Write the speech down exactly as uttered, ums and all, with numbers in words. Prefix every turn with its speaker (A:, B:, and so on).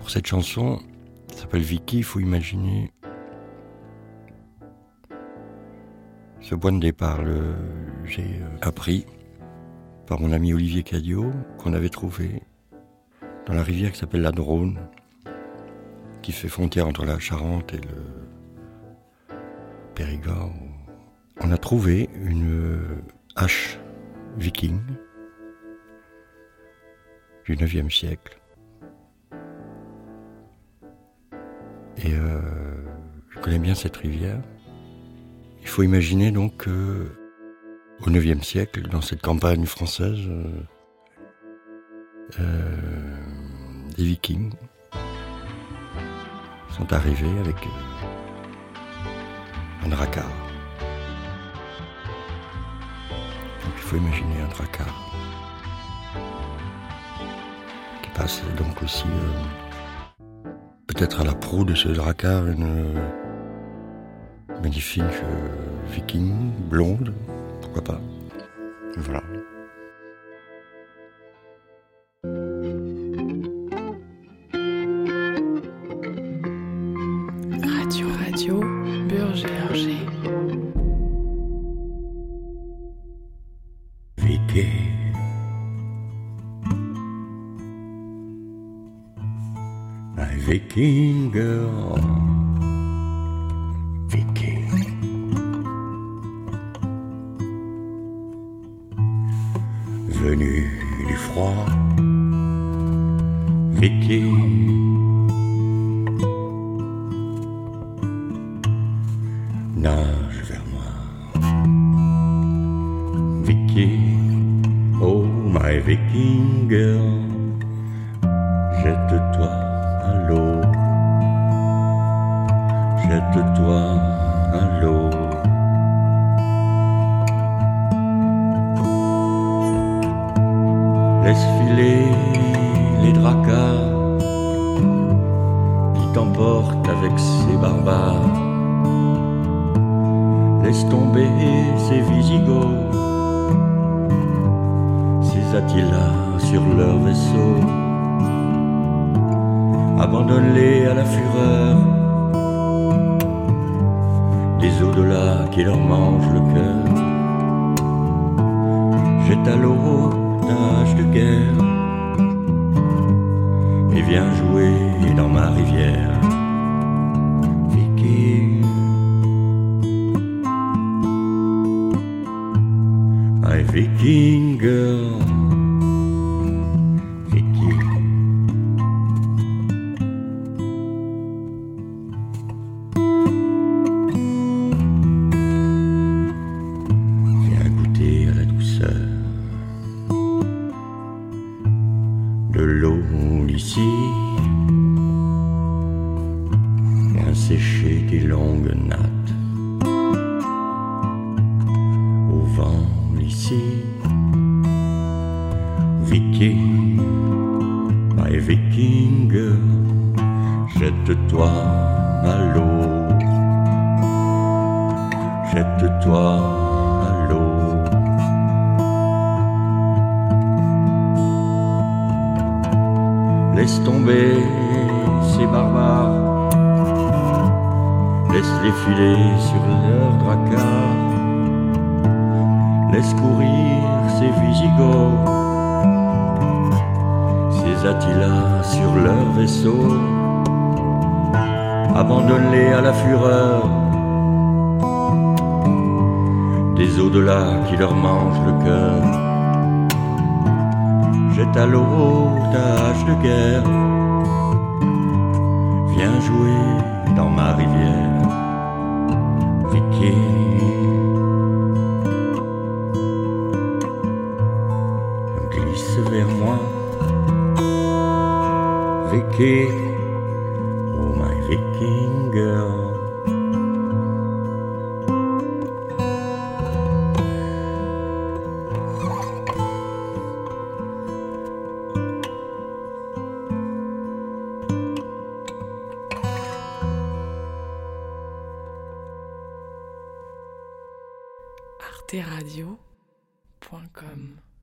A: pour cette chanson, ça s'appelle Vicky, il faut imaginer ce point de départ. Le, j'ai appris par mon ami Olivier Cadio qu'on avait trouvé dans la rivière qui s'appelle la Drône, qui fait frontière entre la Charente et le Périgord. On a trouvé une hache viking du neuvième siècle. Et euh, je connais bien cette rivière. Il faut imaginer donc qu'au neuvième siècle, dans cette campagne française, euh, euh, des vikings sont arrivés avec euh, un drakkar. Donc il faut imaginer un drakkar qui passe donc aussi euh, peut-être à la proue de ce drakkar une euh, magnifique euh, viking blonde, pourquoi pas. Voilà.
B: Radio, radio, Burger.
C: Vicky, my Viking girl, Vicky, venue du froid, Vicky, nage vers moi, Vicky, oh my Viking girl, jette-toi à l'eau, jette-toi à l'eau. Laisse filer les drakkars qui t'emportent avec ces barbares. Laisse tomber ces Visigoths, ces Attila sur leur vaisseau. Abandonne-les à la fureur des au-delà qui leur mangent le cœur. Jette à l'eau ta hache de guerre et viens jouer dans ma rivière. Vicky, my Viking girl, Vicky. Viens goûter à la douceur de l'eau ici, viens sécher tes longues nattes au vent ici. Vicky, my Viking girl, jette-toi à l'eau, jette-toi à l'eau. Laisse tomber ces barbares, laisse-les filer sur leur drakkar, laisse courir ces Visigoths, ces Attila sur leur vaisseau. Abandonne-les à la fureur des au-delà qui leur mangent le cœur. Jette à l'eau ta hache de guerre, viens jouer dans ma rivière. Vicky, glisse vers moi. Vicky, oh my Viking girl.
B: arte radio point com